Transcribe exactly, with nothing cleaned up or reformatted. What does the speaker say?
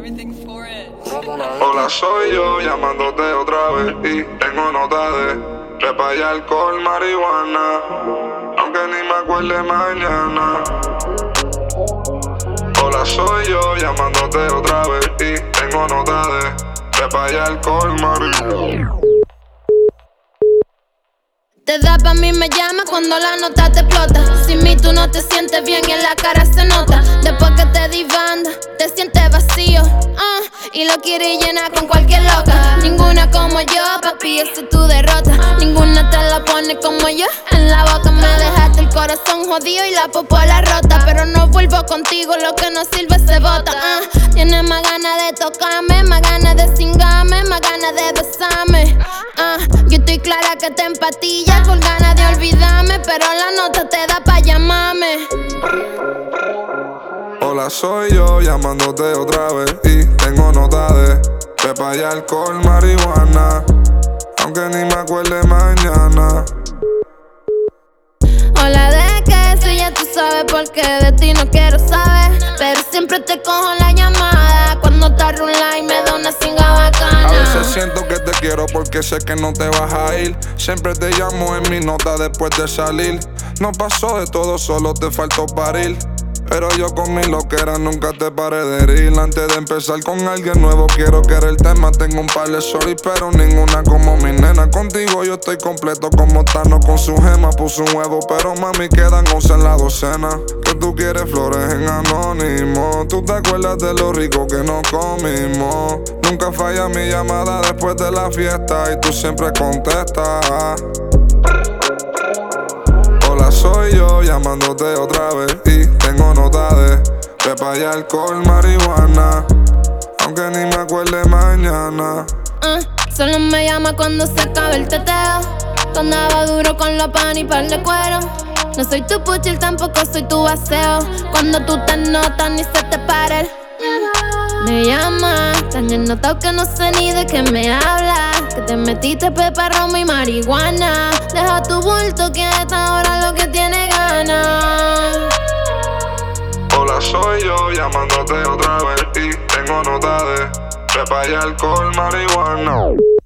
everything for it. Hola, soy yo llamándote otra vez y tengo nota de pepa y alcohol, marihuana, aunque ni me acuerde mañana. Hola, soy yo llamándote otra vez y tengo nota de pepa y alcohol, marihuana. Te da pa' mí, me llama cuando la nota te explota. Sin mí tú no te sientes bien y en la cara se nota. Después que te di banda, te sientes vacío uh, y lo quieres llenar con cualquier loca. Ninguna como yo, papi, esa es tu derrota. Ninguna te la pone como yo en la boca. Me dejaste el corazón jodido y la popola rota. Pero no vuelvo contigo, lo que no sirve se bota uh, Tienes más ganas de tocarme, más ganas de cingarme, más ganas de besarme uh, Yo estoy clara que te empatillas por ganas de olvidarme, pero la nota te da pa' llamarme. Hola, soy yo llamándote otra vez y tengo nota de pepa y alcohol, marihuana, aunque ni me acuerde mañana. Hola, ¿de qué? Si ya tú sabes por qué de ti no quiero saber, pero siempre te cojo la llamada cuando te arrula y me da una singa bacana. A veces siento que te quiero porque sé que no te vas a ir. Siempre te llamo en mi nota después de salir. No pasó de todo, solo te faltó parir. Pero yo con mi loquera nunca te paré de herir. Antes de empezar con alguien nuevo quiero que era el tema. Tengo un par de stories pero ninguna como mi nena. Contigo yo estoy completo como Tano con su gema. Puse un huevo pero mami quedan once en la docena. Que tú quieres flores en anónimo. Tú te acuerdas de lo rico que nos comimos. Nunca falla mi llamada después de la fiesta y tú siempre contestas. Hola, soy yo llamándote otra vez y tengo nota de pepa y alcohol, marihuana, aunque ni me acuerde mañana. uh, Solo me llama cuando se acabe el teteo. Tú andabas duro con los pan y par de cuero. No soy tu puchil, tampoco soy tu baseo. Cuando tú te notas ni se te para el me llama, tan ennotado que no sé ni de qué me hablas. Que te metiste pepa, romo y marihuana. Deja tu bulto que esta hora lo que tiene ganas. Hola, soy yo llamándote otra vez y tengo nota de pepa y alcohol, marihuana.